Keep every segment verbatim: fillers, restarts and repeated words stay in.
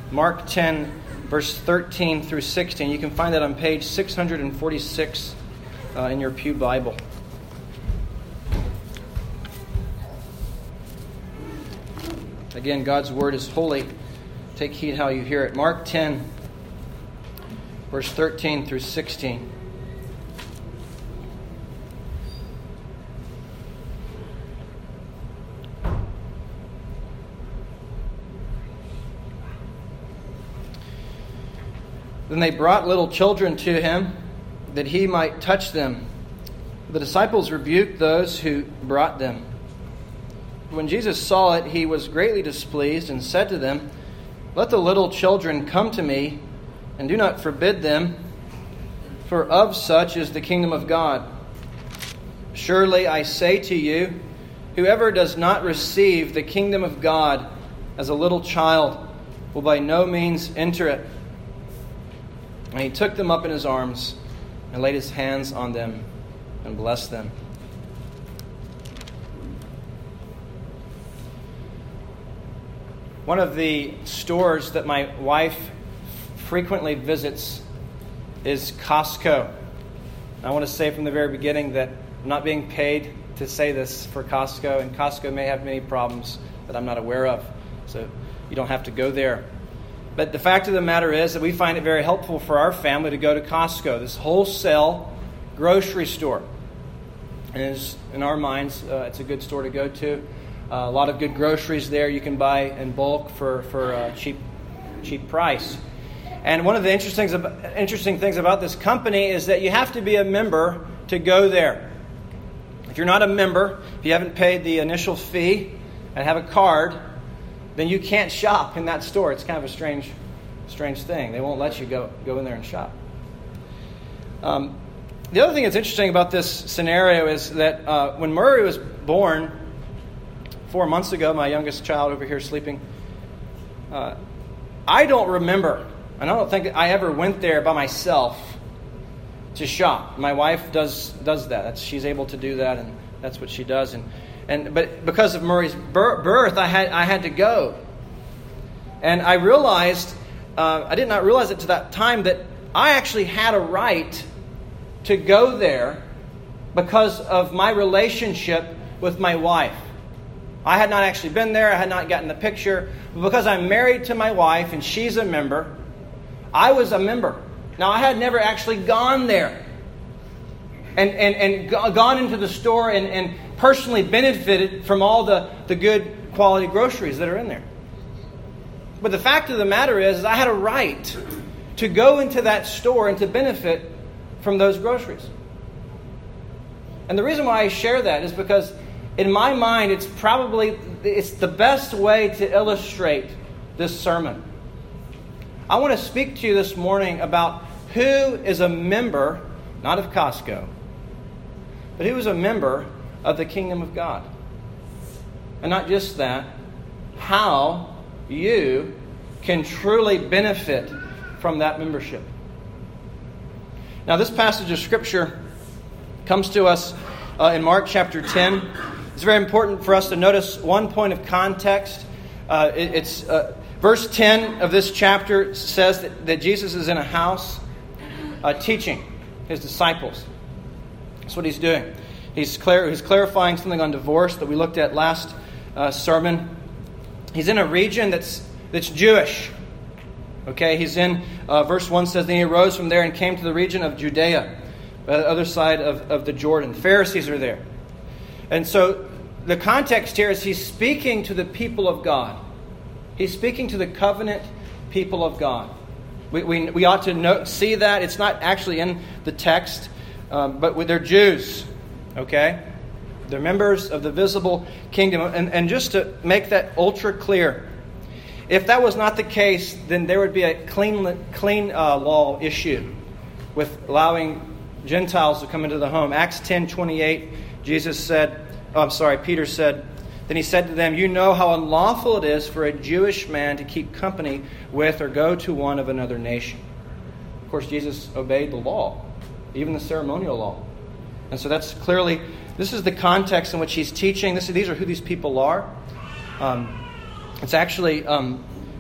Mark ten, verse thirteen through sixteen. You can find that on page six forty-six uh, in your Pew Bible. Again, God's word is holy. Take heed how you hear it. Mark ten, verse thirteen through sixteen. Then they brought little children to him, that he might touch them. The disciples rebuked those who brought them. When Jesus saw it, he was greatly displeased and said to them, "Let the little children come to me, and do not forbid them, for of such is the kingdom of God. Surely I say to you, whoever does not receive the kingdom of God as a little child will by no means enter it." And he took them up in his arms and laid his hands on them and blessed them. One of the stores that my wife frequently visits is Costco. I want to say from the very beginning that I'm not being paid to say this for Costco, and Costco may have many problems that I'm not aware of, so you don't have to go there. But the fact of the matter is that we find it very helpful for our family to go to Costco, this wholesale grocery store. And it's, in our minds, uh, it's a good store to go to. Uh, a lot of good groceries there you can buy in bulk for for a cheap cheap price. And one of the interesting things, about, interesting things about this company is that you have to be a member to go there. If you're not a member, if you haven't paid the initial fee and have a card, then you can't shop in that store. It's kind of a strange strange thing. They won't let you go, go in there and shop. Um, the other thing that's interesting about this scenario is that uh, when Murray was born, Four months ago, my youngest child over here sleeping, uh, I don't remember, and I don't think I ever went there by myself to shop. My wife does does that. That's, she's able to do that, and that's what she does. And and but because of Murray's birth, I had I had to go, and I realized uh, I did not realize it to that time that I actually had a right to go there because of my relationship with my wife. I had not actually been there. I had not gotten the picture. But because I'm married to my wife and she's a member, I was a member. Now, I had never actually gone there and, and, and gone into the store and, and personally benefited from all the, the good quality groceries that are in there. But the fact of the matter is, is I had a right to go into that store and to benefit from those groceries. And the reason why I share that is because in my mind, it's probably it's the best way to illustrate this sermon. I want to speak to you this morning about who is a member, not of Costco, but who is a member of the kingdom of God. And not just that, how you can truly benefit from that membership. Now, this passage of Scripture comes to us uh, in Mark chapter ten. It's very important for us to notice one point of context. Uh, it, it's uh, verse ten of this chapter says that, that Jesus is in a house uh, teaching his disciples. That's what he's doing. He's, clar- he's clarifying something on divorce that we looked at last uh, sermon. He's in a region that's that's Jewish. Okay, he's in, uh, verse one says, "Then he arose from there and came to the region of Judea, uh, the other side of, of the Jordan." Pharisees are there. And so the context here is he's speaking to the people of God. He's speaking to the covenant people of God. We we, we ought to know, see that. It's not actually in the text, um, but they're Jews. Okay? They're members of the visible kingdom. And, and just to make that ultra clear, if that was not the case, then there would be a clean, clean uh, law issue with allowing Gentiles to come into the home. Acts ten twenty-eight, Jesus said, oh, I'm sorry, Peter said, then he said to them, "You know how unlawful it is for a Jewish man to keep company with or go to one of another nation." Of course, Jesus obeyed the law, even the ceremonial law. And so that's clearly, this is the context in which he's teaching. This, these are who these people are. Um, it's actually um,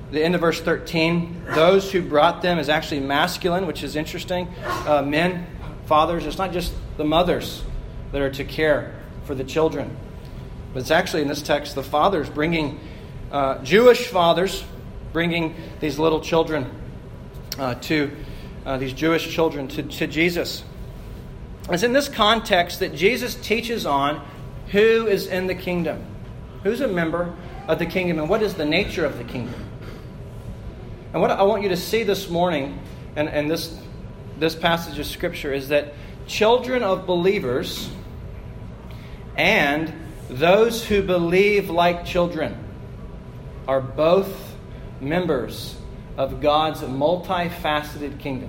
the end of verse thirteen, those who brought them is actually masculine, which is interesting. Uh, men, fathers, it's not just the mothers that are to care for the children. But it's actually in this text the fathers bringing, uh, Jewish fathers bringing these little children uh, to, uh, these Jewish children to, to Jesus. It's in this context that Jesus teaches on who is in the kingdom. Who's a member of the kingdom and what is the nature of the kingdom? And what I want you to see this morning and, and this, this passage of Scripture is that children of believers and those who believe like children are both members of God's multifaceted kingdom.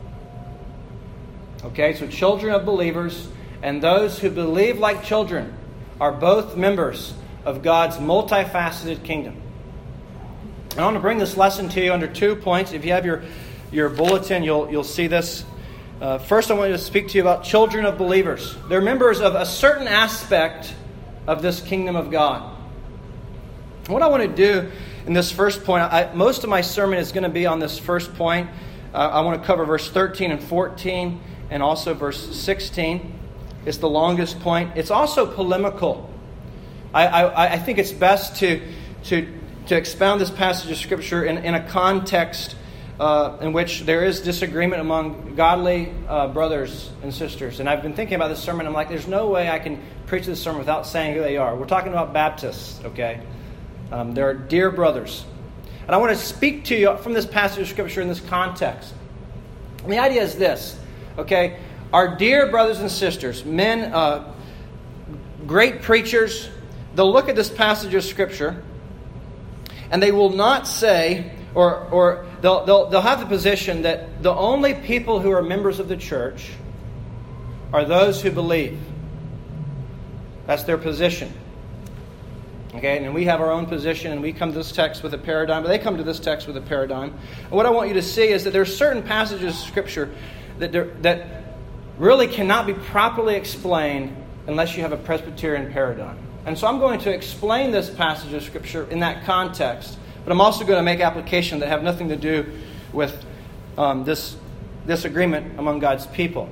Okay, so children of believers and those who believe like children are both members of God's multifaceted kingdom. I want to bring this lesson to you under two points. If you have your, your bulletin, you'll, you'll see this. Uh, first, I want to speak to you about children of believers. They're members of a certain aspect of this kingdom of God. What I want to do in this first point, I, most of my sermon is going to be on this first point. Uh, I want to cover verse thirteen and fourteen and also verse sixteen. It's the longest point. It's also polemical. I, I, I think it's best to, to, to expound this passage of Scripture in, in a context Uh, in which there is disagreement among godly uh, brothers and sisters. And I've been thinking about this sermon. I'm like, there's no way I can preach this sermon without saying who they are. We're talking about Baptists, okay? Um, they're dear brothers. And I want to speak to you from this passage of Scripture in this context. And the idea is this, okay? Our dear brothers and sisters, men, uh, great preachers, they'll look at this passage of Scripture and they will not say, or or they'll, they'll, they'll have the position that the only people who are members of the church are those who believe. That's their position. Okay, and we have our own position, and we come to this text with a paradigm, but they come to this text with a paradigm. And what I want you to see is that there are certain passages of Scripture that that really cannot be properly explained unless you have a Presbyterian paradigm. And so I'm going to explain this passage of Scripture in that context. But I'm also going to make applications that have nothing to do with um, this disagreement among God's people.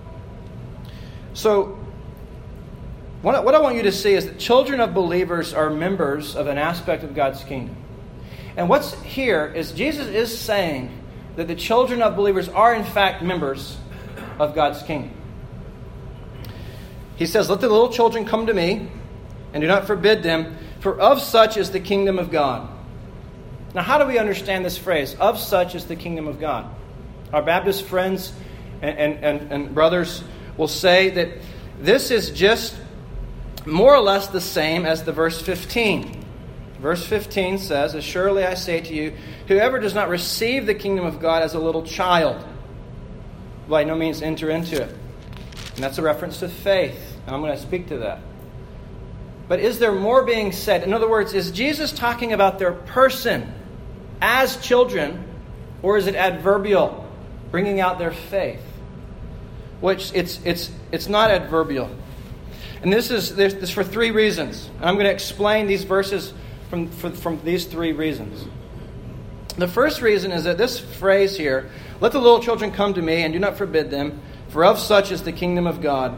So, what I, what I want you to see is that children of believers are members of an aspect of God's kingdom. And what's here is Jesus is saying that the children of believers are in fact members of God's kingdom. He says, "Let the little children come to me, and do not forbid them, for of such is the kingdom of God." Now, how do we understand this phrase? Of such is the kingdom of God. Our Baptist friends and, and, and, and brothers will say that this is just more or less the same as the verse fifteen. Verse fifteen says, "As surely I say to you, whoever does not receive the kingdom of God as a little child, by no means enter into it." And that's a reference to faith. And I'm going to speak to that. But is there more being said? In other words, is Jesus talking about their person as children, or is it adverbial, bringing out their faith? Which it's it's it's not adverbial, and this is this, this for three reasons. And I'm going to explain these verses from for, from these three reasons. The first reason is that this phrase here, "Let the little children come to me, and do not forbid them, for of such is the kingdom of God."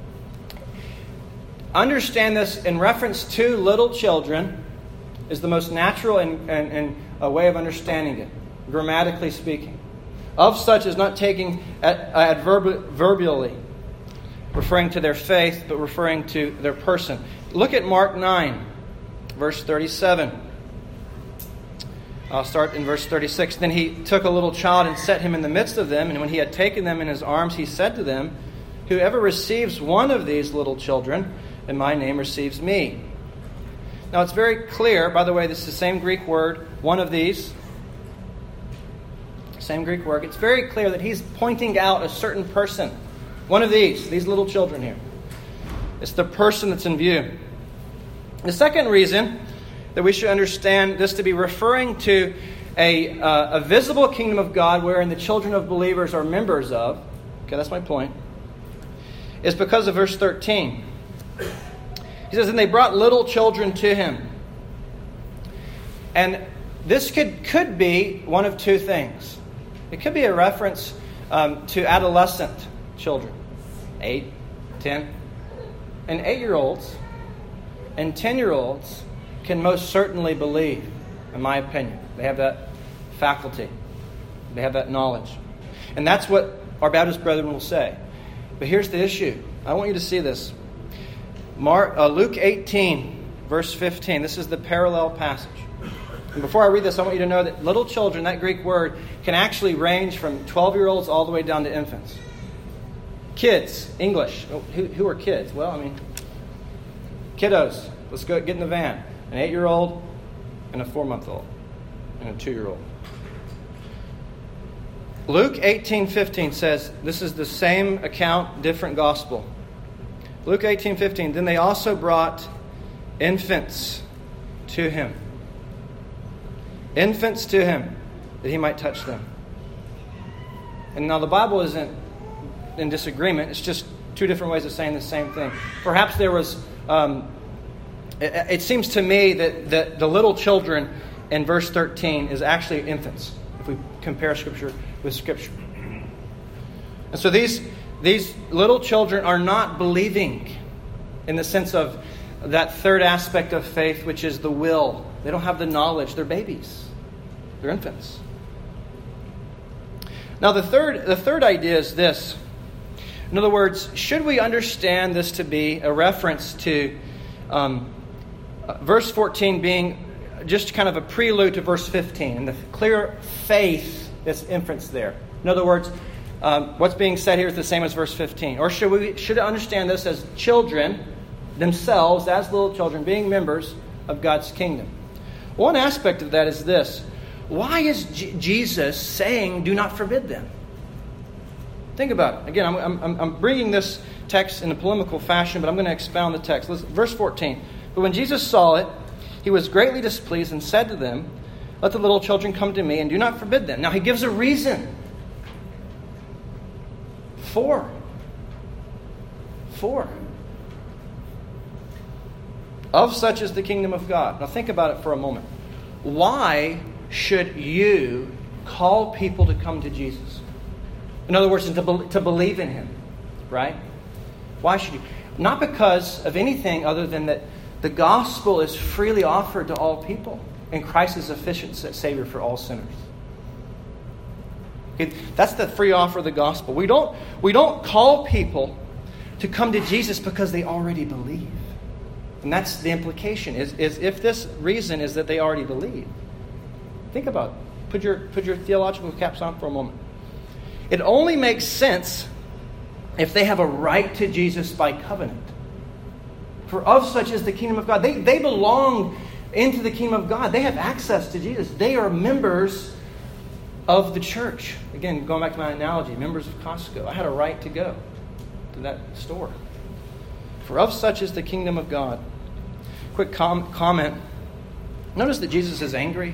Understand this in reference to little children is the most natural and, and, and a way of understanding it, grammatically speaking. Of such is not taking adverbially, referring to their faith, but referring to their person. Look at Mark nine, verse thirty-seven. I'll start in verse thirty-six. "Then he took a little child and set him in the midst of them, and when he had taken them in his arms, he said to them, 'Whoever receives one of these little children in my name receives me.'" Now it's very clear, by the way, this is the same Greek word, one of these. Same Greek word. It's very clear that he's pointing out a certain person. One of these, these little children here. It's the person that's in view. The second reason that we should understand this to be referring to a, uh, a visible kingdom of God wherein the children of believers are members of, okay, that's my point, is because of verse thirteen. He says, "And they brought little children to him." And this could, could be one of two things. It could be a reference um, to adolescent children, eight, ten. And eight-year-olds and ten-year-olds can most certainly believe, in my opinion. They have that faculty. They have that knowledge. And that's what our Baptist brethren will say. But here's the issue. I want you to see this. Mark, uh, Luke eighteen, verse fifteen. This is the parallel passage. And before I read this, I want you to know that little children, that Greek word, can actually range from twelve-year-olds all the way down to infants. Kids, English. Who, who are kids? Well, I mean, kiddos. Let's go get in the van. An eight-year-old and a four-month-old and a two-year-old. Luke eighteen fifteen says, this is the same account, different gospel. Luke eighteen fifteen, then they also brought infants to him. Infants to him, that he might touch them. And now the Bible isn't in disagreement. It's just two different ways of saying the same thing. Perhaps there was, um, it, it seems to me that, that the little children in verse thirteen is actually infants, if we compare Scripture with Scripture. And so these, these little children are not believing in the sense of that third aspect of faith, which is the will. They don't have the knowledge. They're babies. They're infants. Now the third, the third idea is this. In other words, should we understand this to be a reference to um, verse fourteen being just kind of a prelude to verse fifteen and the clear faith that's infants there? In other words, um, what's being said here is the same as verse fifteen. Or should we should understand this as children themselves, as little children, being members of God's kingdom? One aspect of that is this. Why is J- Jesus saying, do not forbid them? Think about it. Again, I'm, I'm, I'm bringing this text in a polemical fashion, but I'm going to expound the text. Listen, verse fourteen. But when Jesus saw it, he was greatly displeased and said to them, let the little children come to me and do not forbid them. Now he gives a reason. For. For. Of such is the kingdom of God. Now think about it for a moment. Why should you call people to come to Jesus? In other words, to, be, to believe in Him, right? Why should you? Not because of anything other than that the gospel is freely offered to all people, and Christ is sufficient Savior for all sinners. Okay, that's the free offer of the gospel. We don't, we don't call people to come to Jesus because they already believe. And that's the implication, is, is if this reason is that they already believe. Think about it. Put your, put your theological caps on for a moment. It only makes sense if they have a right to Jesus by covenant. For of such is the kingdom of God. They, they belong into the kingdom of God. They have access to Jesus. They are members of the church. Again, going back to my analogy, members of Costco. I had a right to go to that store. For of such is the kingdom of God. Quick com- comment. Notice that Jesus is angry.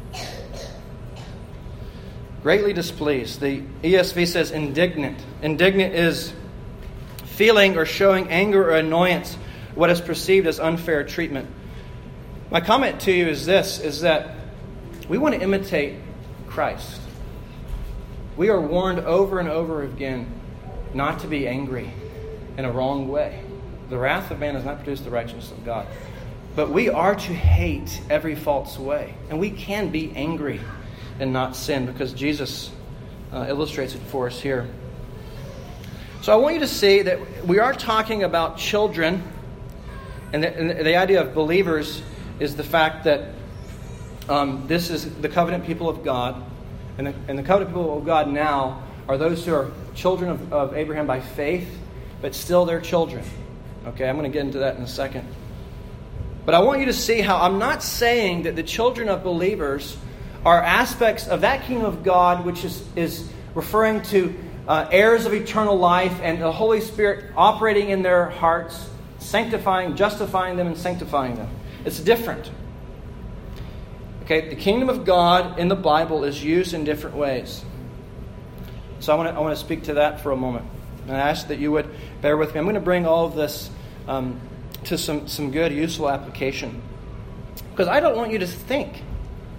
Greatly displeased. The E S V says indignant. Indignant is feeling or showing anger or annoyance, what is perceived as unfair treatment. My comment to you is this, is that we want to imitate Christ. We are warned over and over again not to be angry in a wrong way. The wrath of man does not produce the righteousness of God. But we are to hate every false way. And we can be angry and not sin, because Jesus uh, illustrates it for us here. So I want you to see that we are talking about children, and the, and the idea of believers is the fact that um, this is the covenant people of God, and the, and the covenant people of God now are those who are children of, of Abraham by faith, but still they're children. Okay, I'm going to get into that in a second. But I want you to see how I'm not saying that the children of believers are aspects of that kingdom of God, which is, is referring to uh, heirs of eternal life and the Holy Spirit operating in their hearts, sanctifying, justifying them, and sanctifying them. It's different. Okay, the kingdom of God in the Bible is used in different ways. So I want to I want to speak to that for a moment. And I ask that you would bear with me. I'm going to bring all of this um, to some, some good, useful application. Because I don't want you to think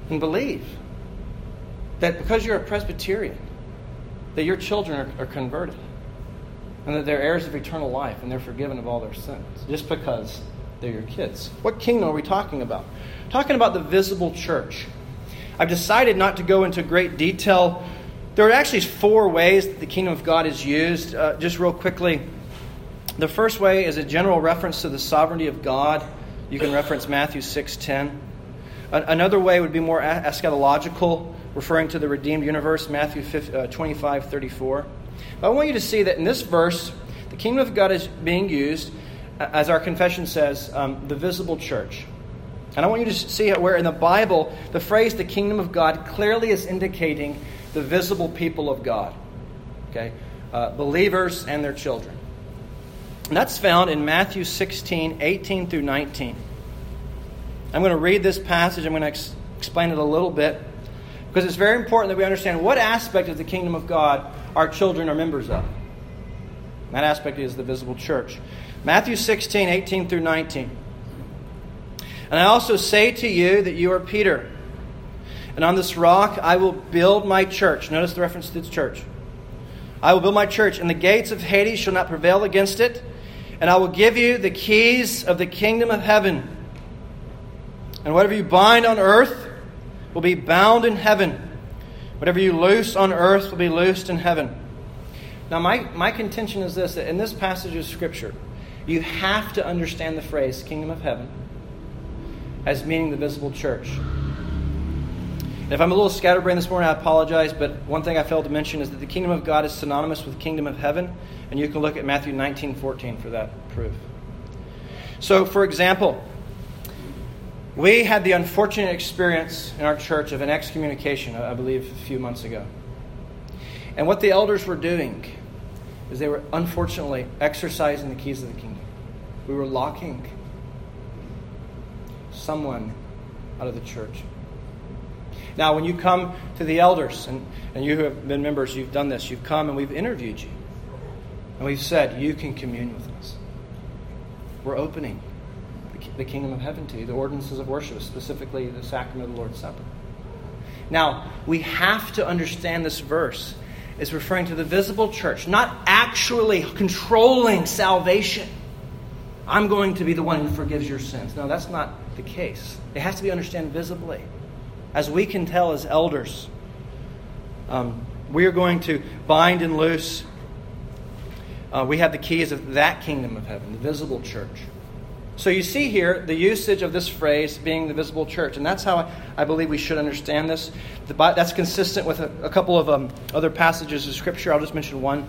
and believe that because you're a Presbyterian, that your children are, are converted and that they're heirs of eternal life and they're forgiven of all their sins just because they're your kids. What kingdom are we talking about? Talking about the visible church. I've decided not to go into great detail. There are actually four ways that the kingdom of God is used. Uh, just real quickly, the first way is a general reference to the sovereignty of God. You can reference Matthew six ten. Another way would be more eschatological, referring to the redeemed universe, Matthew twenty-five thirty-four. But I want you to see that in this verse, the kingdom of God is being used, as our confession says, um, the visible church. And I want you to see where in the Bible, the phrase the kingdom of God clearly is indicating the visible people of God. Okay, uh, believers and their children. And that's found in Matthew sixteen, eighteen through nineteen. I'm going to read this passage. I'm going to ex- explain it a little bit, because it's very important that we understand what aspect of the kingdom of God our children are members of. And that aspect is the visible church. Matthew sixteen, eighteen through nineteen. And I also say to you that you are Peter, and on this rock I will build my church. Notice the reference to the church. I will build my church, and the gates of Hades shall not prevail against it. And I will give you the keys of the kingdom of heaven. And whatever you bind on earth will be bound in heaven. Whatever you loose on earth will be loosed in heaven. Now, my, my contention is this, that in this passage of Scripture, you have to understand the phrase kingdom of heaven as meaning the visible church. And if I'm a little scatterbrained this morning, I apologize, but one thing I failed to mention is that the kingdom of God is synonymous with kingdom of heaven, and you can look at Matthew nineteen fourteen for that proof. So, for example, we had the unfortunate experience in our church of an excommunication, I believe, a few months ago. And what the elders were doing is they were, unfortunately, exercising the keys of the kingdom. We were locking someone out of the church. Now, when you come to the elders, and, and you who have been members, you've done this, you've come and we've interviewed you. And we've said, you can commune with us. We're opening the kingdom of heaven to you, the ordinances of worship, specifically the sacrament of the Lord's Supper. Now, we have to understand this verse is referring to the visible church, not actually controlling salvation. I'm going to be the one who forgives your sins. No, that's not the case. It has to be understood visibly. As we can tell as elders, um, we are going to bind and loose. Uh, we have the keys of that kingdom of heaven, the visible church. So you see here the usage of this phrase being the visible church. And that's how I, I believe we should understand this. The, that's consistent with a, a couple of um, other passages of Scripture. I'll just mention one.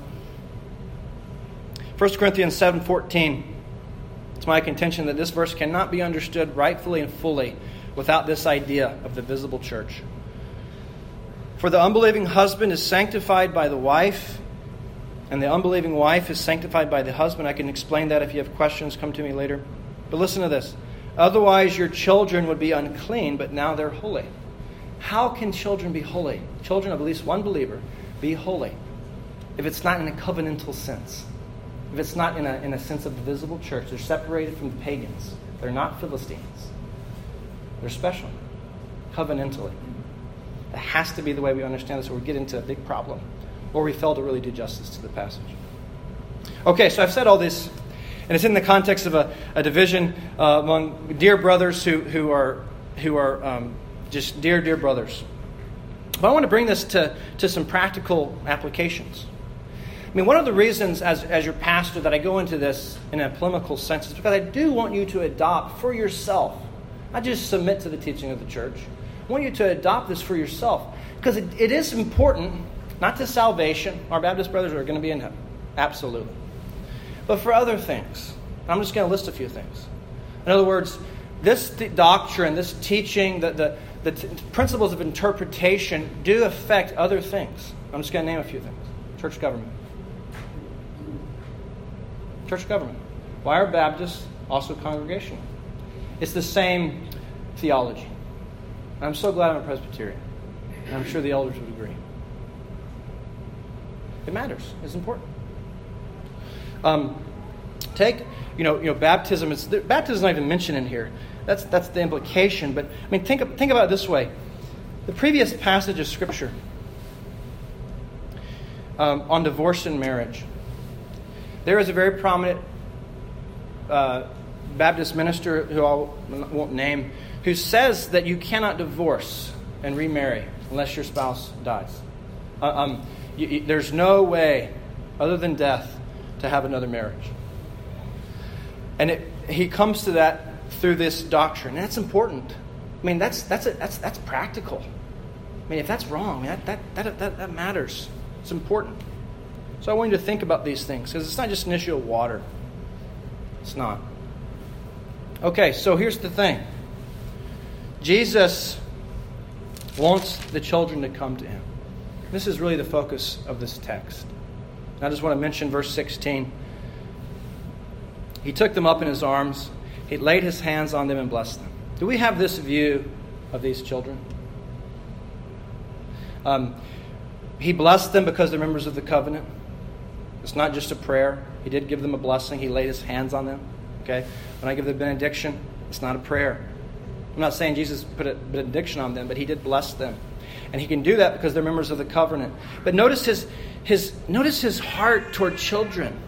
First Corinthians seven fourteen. It's my contention that this verse cannot be understood rightfully and fully without this idea of the visible church. For the unbelieving husband is sanctified by the wife, and the unbelieving wife is sanctified by the husband. I can explain that if you have questions. Come to me later. But listen to this. Otherwise your children would be unclean, but now they're holy. How can children be holy? Children of at least one believer be holy if it's not in a covenantal sense. If it's not in a, in a sense of the visible church. They're separated from the pagans. They're not Philistines. They're special. Covenantally. It has to be the way we understand this, or we get into a big problem, or we fail to really do justice to the passage. Okay, so I've said all this, and it's in the context of a, a division uh, among dear brothers who, who are who are um, just dear, dear brothers. But I want to bring this to, to some practical applications. I mean, one of the reasons as, as your pastor that I go into this in a polemical sense is because I do want you to adopt for yourself, not just submit to the teaching of the church. I want you to adopt this for yourself, because it, it is important, not to salvation. Our Baptist brothers are going to be in heaven. Absolutely. But for other things. I'm just going to list a few things. In other words, this th- doctrine, this teaching, the, the, the t- principles of interpretation do affect other things. I'm just going to name a few things. Church government. Church government. Why are Baptists also congregational? It's the same theology. I'm so glad I'm a Presbyterian. And I'm sure the elders would agree. It matters. It's important. Um, take, you know, you know, baptism. Is baptism is not even mentioned in here. That's that's the implication. But I mean, think think about it this way: The previous passage of Scripture um, on divorce and marriage, there is a very prominent uh, Baptist minister who I won't name, who says that you cannot divorce and remarry unless your spouse dies. Uh, um, you, you, there's no way other than death to have another marriage. And it, he comes to that through this doctrine. And that's important. I mean, that's that's a, that's that's practical. I mean, if that's wrong, that that that that, that matters. It's important. So I want you to think about these things, because it's not just an issue of water. It's not. Okay, so here's the thing. Jesus wants the children to come to him. This is really the focus of this text. I just want to mention verse sixteen. He took them up in his arms. He laid his hands on them and blessed them. Do we have this view of these children? Um, he blessed them because they're members of the covenant. It's not just a prayer. He did give them a blessing. He laid his hands on them. Okay? When I give the benediction, it's not a prayer. I'm not saying Jesus put a benediction on them, but he did bless them. And he can do that because they're members of the covenant. But notice his his notice his heart toward children.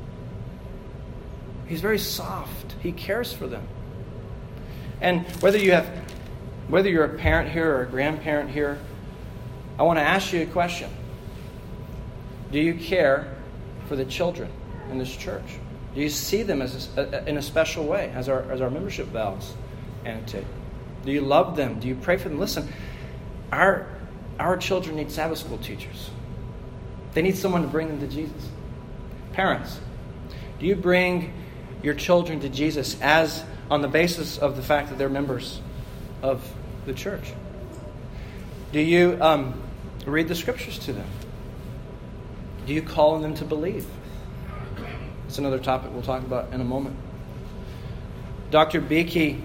He's very soft. He cares for them. And whether you have whether you're a parent here or a grandparent here, I want to ask you a question. Do you care for the children in this church? Do you see them as a, in a special way, as our as our membership vows annotate? Do you love them? Do you pray for them? Listen, our our children need Sabbath school teachers. They need someone to bring them to Jesus. Parents, do you bring your children to Jesus as on the basis of the fact that they're members of the church? Do you um, read the scriptures to them? Do you call on them to believe? It's another topic we'll talk about in a moment. Doctor Beakey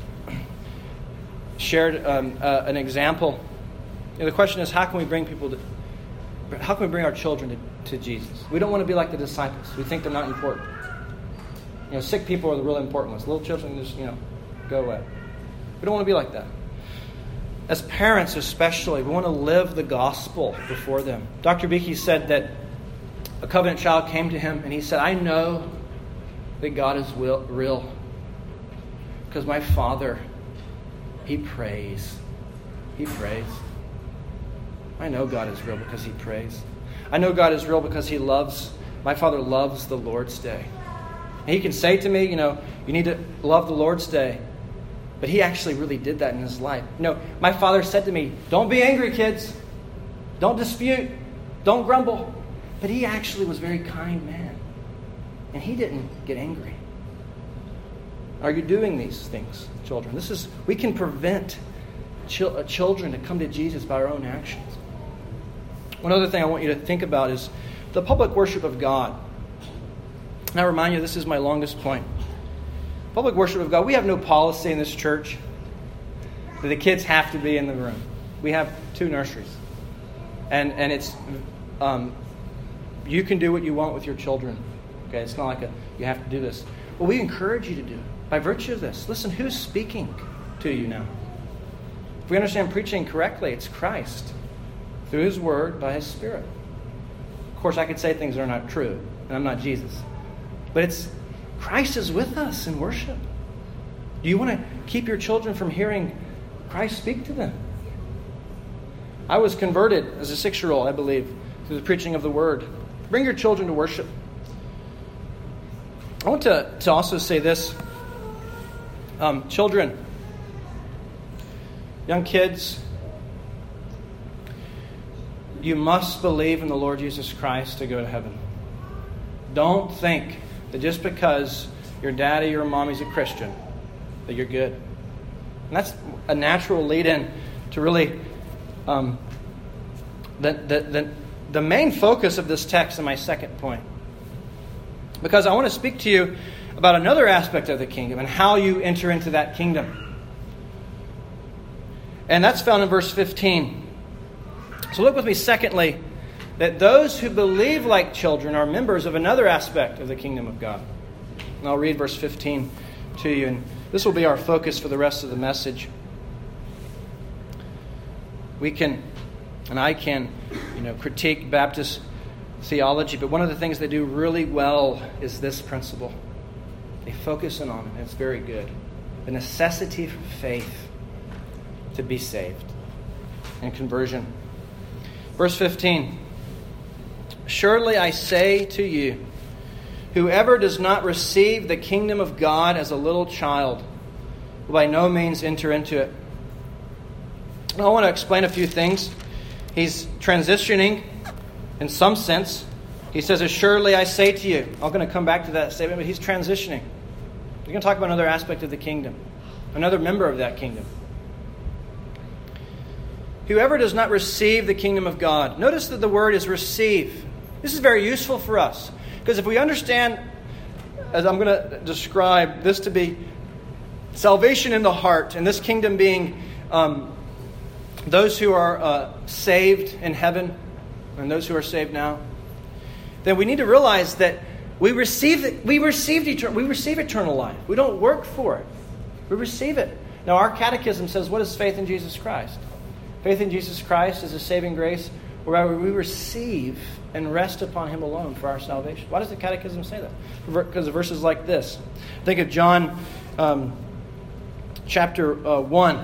shared um, uh, an example. You know, the question is, how can we bring people to, how can we bring our children to, to Jesus? We don't want to be like the disciples. We think they're not important. You know, sick people are the really important ones. Little children just, you know, go away. We don't want to be like that. As parents especially, we want to live the gospel before them. Doctor Beakey said that a covenant child came to him and he said, I know that God is will, real because my father, he prays. He prays. I know God is real because he prays. I know God is real because he loves, my father loves the Lord's Day. And he can say to me, you know, you need to love the Lord's Day. But he actually really did that in his life. You know, my father said to me, don't be angry, kids. Don't dispute. Don't grumble. But he actually was a very kind man. And he didn't get angry. Are you doing these things, children? This is, we can prevent chil- children to come to Jesus by our own actions. One other thing I want you to think about is the public worship of God. And I remind you, this is my longest point. Public worship of God. We have no policy in this church that the kids have to be in the room. We have two nurseries. And and it's, um, you can do what you want with your children. Okay, it's not like a, you have to do this. But we encourage you to do it by virtue of this. Listen, who's speaking to you now? If we understand preaching correctly, it's Christ. Through his word, by his Spirit. Of course, I could say things that are not true, and I'm not Jesus. But it's Christ is with us in worship. Do you want to keep your children from hearing Christ speak to them? I was converted as a six-year-old, I believe, through the preaching of the Word. Bring your children to worship. I want to, to also say this. Um, children, young kids, you must believe in the Lord Jesus Christ to go to heaven. Don't think that just because your daddy or mommy's a Christian, that you're good. And that's a natural lead-in to really um, the, the, the, the main focus of this text and my second point. Because I want to speak to you about another aspect of the kingdom and how you enter into that kingdom. And that's found in verse fifteen. So look with me, secondly, that those who believe like children are members of another aspect of the kingdom of God. And I'll read verse fifteen to you, and this will be our focus for the rest of the message. We can, and I can, you know, critique Baptist theology, but one of the things they do really well is this principle. They focus in on it, and it's very good. The necessity for faith to be saved and conversion. Verse fifteen. Surely I say to you, whoever does not receive the kingdom of God as a little child will by no means enter into it. Now, I want to explain a few things. He's transitioning in some sense. He says, surely I say to you. I'm going to come back to that statement, but he's transitioning. He's going to talk about another aspect of the kingdom, another member of that kingdom. Whoever does not receive the kingdom of God. Notice that the word is receive. This is very useful for us. Because if we understand, as I'm going to describe, this to be salvation in the heart, and this kingdom being um, those who are uh, saved in heaven, and those who are saved now, then we need to realize that we receive we received eternal we receive eternal life. We don't work for it. We receive it. Now, our catechism says, what is faith in Jesus Christ? Faith in Jesus Christ is a saving grace whereby we receive and rest upon Him alone for our salvation. Why does the catechism say that? Because of verses like this. Think of John um, chapter uh, one,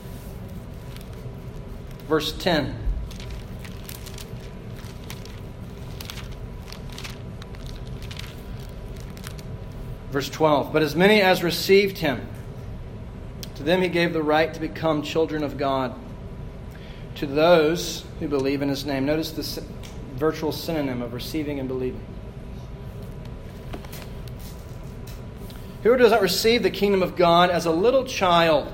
verse ten. Verse twelve. But as many as received Him, to them He gave the right to become children of God, to those who believe in His name. Notice the virtual synonym of receiving and believing. Whoever does not receive the kingdom of God as a little child,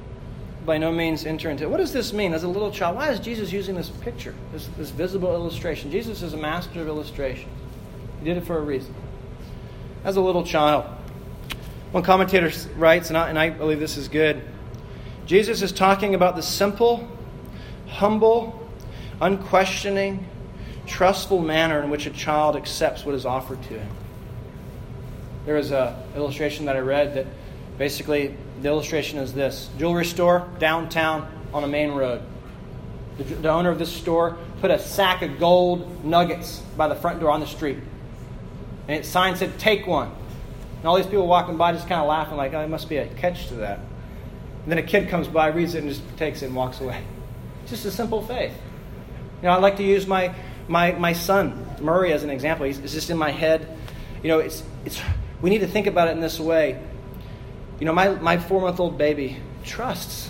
by no means enter into it. What does this mean, as a little child? Why is Jesus using this picture, this, this visible illustration? Jesus is a master of illustration. He did it for a reason. As a little child. One commentator writes, and I, and I believe this is good, Jesus is talking about the simple, humble, unquestioning, trustful manner in which a child accepts what is offered to him. There was an illustration that I read that basically the illustration is this. Jewelry store, downtown, on a main road. The, the owner of this store put a sack of gold nuggets by the front door on the street. And its sign said, take one. And all these people walking by just kind of laughing like, oh, there must be a catch to that. And then a kid comes by, reads it, and just takes it and walks away. Just a simple faith. You know, I like to use my my my son, Murray, as an example. He's, it's just in my head. You know, it's it's we need to think about it in this way. You know, my, my four-month-old baby trusts.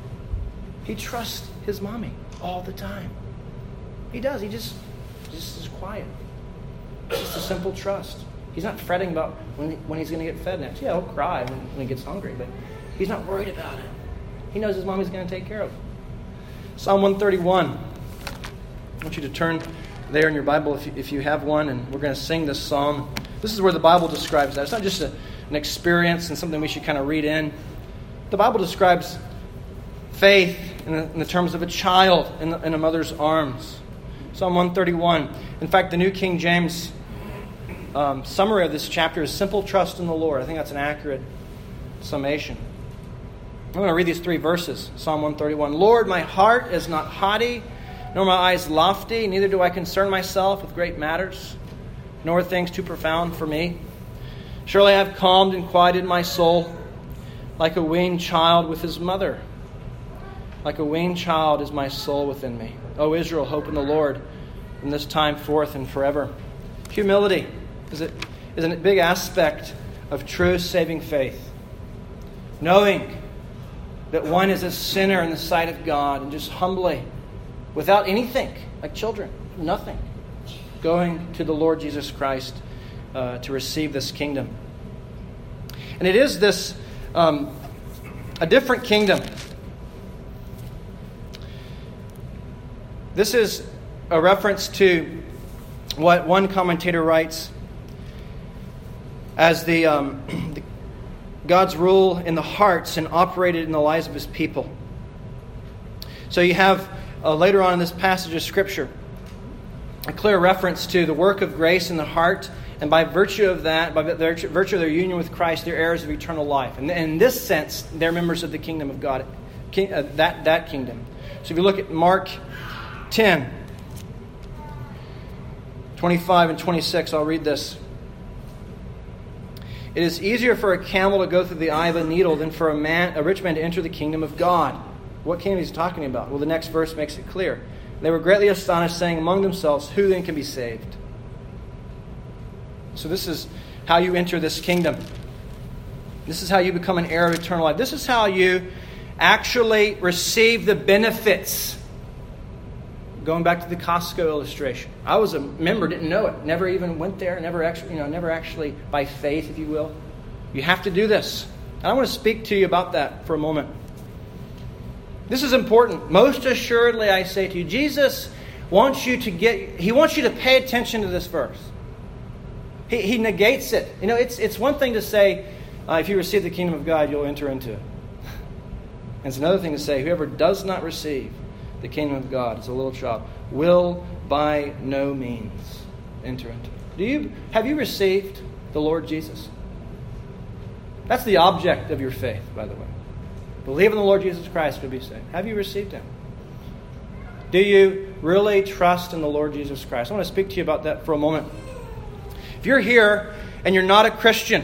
He trusts his mommy all the time. He does. He just, just is quiet. It's just a simple trust. He's not fretting about when, when he's going to get fed next. Yeah, he'll cry when, when he gets hungry, but he's not worried about it. He knows his mommy's going to take care of him. Psalm one thirty-one. I want you to turn there in your Bible if you, if you have one, and we're going to sing this psalm. This is where the Bible describes that. It's not just a, an experience and something we should kind of read in. The Bible describes faith in the, in the terms of a child in, the, in a mother's arms. Psalm one thirty-one. In fact, the New King James um, summary of this chapter is simple trust in the Lord. I think that's an accurate summation. I'm going to read these three verses. Psalm one thirty-one. Lord, my heart is not haughty, nor my eyes lofty, neither do I concern myself with great matters, nor things too profound for me. Surely I have calmed and quieted my soul, like a weaned child with his mother. Like a weaned child is my soul within me. O Israel, hope in the Lord from this time forth and forever. Humility is a, is a big aspect of true saving faith. Knowing that one is a sinner in the sight of God, and just humbly, without anything, like children, nothing, going to the Lord Jesus Christ uh, to receive this kingdom. And it is this, um, a different kingdom. This is a reference to what one commentator writes as the, um, the God's rule in the hearts and operated in the lives of His people. So you have uh, later on in this passage of Scripture a clear reference to the work of grace in the heart, and by virtue of that, by virtue of their union with Christ, they're heirs of eternal life. And in this sense, they're members of the kingdom of God, king, uh, that, that kingdom. So if you look at Mark ten, twenty-five and twenty-six, I'll read this. It is easier for a camel to go through the eye of a needle than for a man, a rich man to enter the kingdom of God. What kingdom is he talking about? Well, the next verse makes it clear. They were greatly astonished, saying among themselves, who then can be saved? So this is how you enter this kingdom. This is how you become an heir of eternal life. This is how you actually receive the benefits. Going back to the Costco illustration. I was a member, didn't know it. Never even went there. Never actually, you know, never actually by faith, if you will. You have to do this. And I want to speak to you about that for a moment. This is important. Most assuredly, I say to you, Jesus wants you to get, He wants you to pay attention to this verse. He, he negates it. You know, it's it's one thing to say, uh, if you receive the kingdom of God, you'll enter into it. And it's another thing to say, whoever does not receive the kingdom of God as a little child will by no means enter into it. Do you have you received the Lord Jesus? That's the object of your faith, by the way. Believe in the Lord Jesus Christ to be saved. Have you received Him? Do you really trust in the Lord Jesus Christ? I want to speak to you about that for a moment. If you're here and you're not a Christian,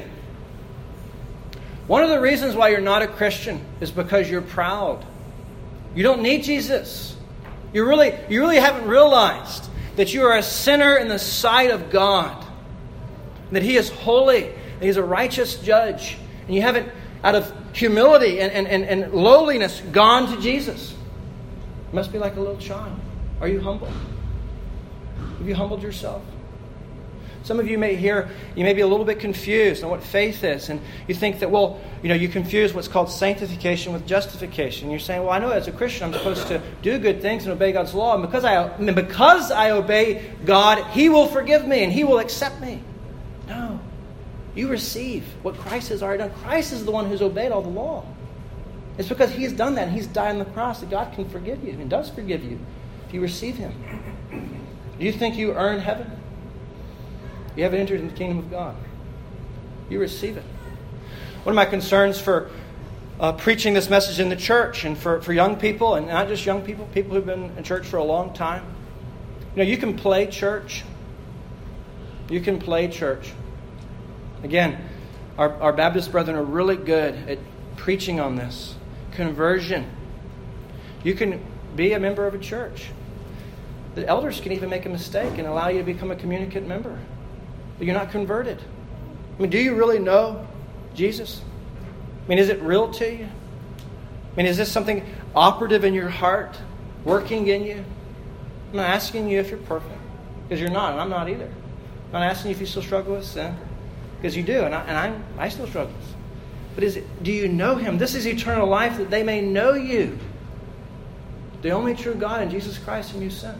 one of the reasons why you're not a Christian is because you're proud. You don't need Jesus. You really, you really haven't realized that you are a sinner in the sight of God. That He is holy. That He's a righteous judge. And you haven't, out of humility and, and, and, and lowliness, gone to Jesus. You must be like a little child. Are you humble? Have you humbled yourself? Some of you may hear, you may be a little bit confused on what faith is. And you think that, well, you know, you confuse what's called sanctification with justification. You're saying, well, I know as a Christian I'm supposed to do good things and obey God's law. And because I, and because I obey God, He will forgive me and He will accept me. No. You receive what Christ has already done. Christ is the one who's obeyed all the law. It's because He's done that and He's died on the cross that God can forgive you and does forgive you if you receive Him. Do you think you earn heaven? You haven't entered into the kingdom of God. You receive it. One of my concerns for uh, preaching this message in the church and for, for young people, and not just young people, people who've been in church for a long time. You know, you can play church. You can play church. Again, our, our Baptist brethren are really good at preaching on this. Conversion. You can be a member of a church. The elders can even make a mistake and allow you to become a communicant member. But you're not converted. I mean, do you really know Jesus? I mean, is it real to you? I mean, is this something operative in your heart, working in you? I'm not asking you if you're perfect, because you're not, and I'm not either. I'm not asking you if you still struggle with sin, because you do, and I, and I'm, I still struggle with sin. But is it, do you know Him? This is eternal life, that they may know you, the only true God, and Jesus Christ, and you sin.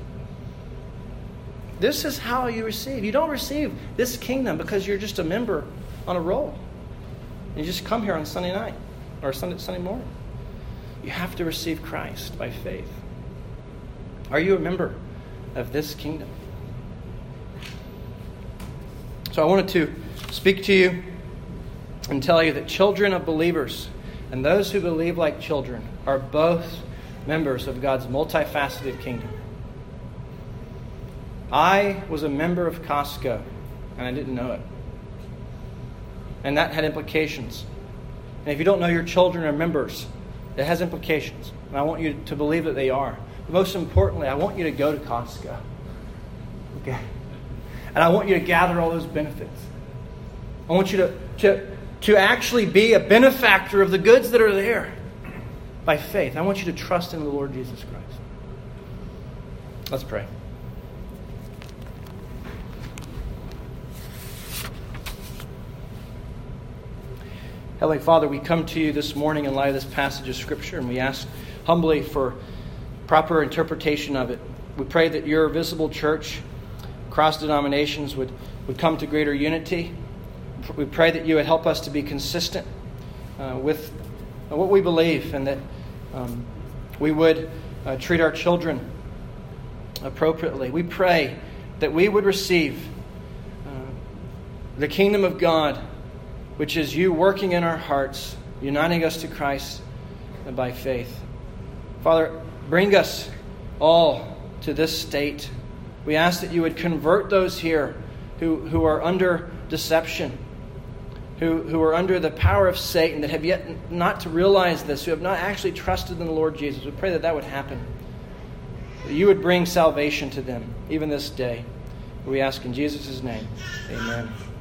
This is how you receive. You don't receive this kingdom because you're just a member on a roll. You just come here on Sunday night or Sunday, Sunday morning. You have to receive Christ by faith. Are you a member of this kingdom? So I wanted to speak to you and tell you that children of believers and those who believe like children are both members of God's multifaceted kingdom. I was a member of Costco, and I didn't know it. And that had implications. And if you don't know your children are members, it has implications. And I want you to believe that they are. But most importantly, I want you to go to Costco. Okay? And I want you to gather all those benefits. I want you to, to, to actually be a benefactor of the goods that are there by faith. I want you to trust in the Lord Jesus Christ. Let's pray. Heavenly Father, we come to you this morning in light of this passage of Scripture, and we ask humbly for proper interpretation of it. We pray that your visible church, across denominations, would, would come to greater unity. We pray that you would help us to be consistent uh, with what we believe, and that um, we would uh, treat our children appropriately. We pray that we would receive uh, the kingdom of God, which is you working in our hearts, uniting us to Christ by faith. Father, bring us all to this state. We ask that you would convert those here who, who are under deception, who, who are under the power of Satan, that have yet not to realize this, who have not actually trusted in the Lord Jesus. We pray that that would happen. That you would bring salvation to them, even this day. We ask in Jesus' name. Amen.